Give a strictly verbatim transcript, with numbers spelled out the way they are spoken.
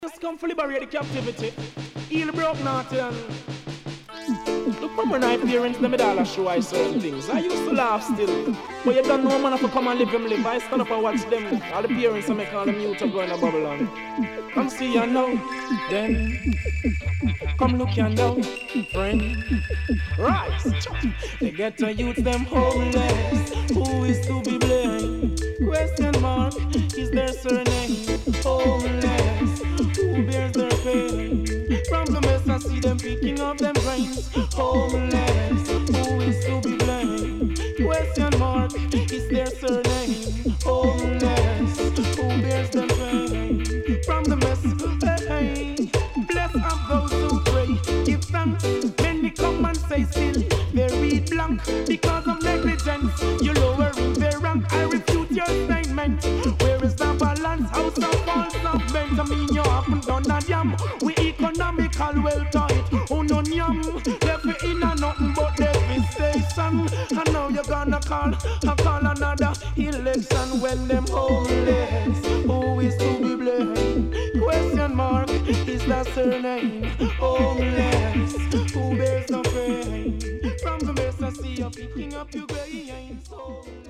Just come to liberate the captivity. Heal broke Norton. Look from when I parents them with all a show I certain things. I used to laugh still. But you don't know man if I come and live them live. I stand up and watch them. All the parents I make all the mute up going to Babylon. Come see you now. Then come look you now, friend. Right. They get to youth them homeless. Who is to be blamed? Question mark. Is their surname homeless? Who bears their pain? From the mess I see them picking up them brains. Homeless, who is to be blamed? Question mark, is their surname homeless? Who bears their pain? From the mess, hey, hey. Bless up those who pray, give thanks. Many come and say still they read blank because of negligence. You lowering their rank, I refute your statement. Where is the balance? House of false of bent. I mean you haven't done a damn. We economical well tight. Oh no yam. Left me in a nothing but devastation. And now you're gonna call, I call another election when them homeless. Who is to be blamed? Question mark, is that surname homeless? Who bears the pain? From the mess I see you picking up your grains.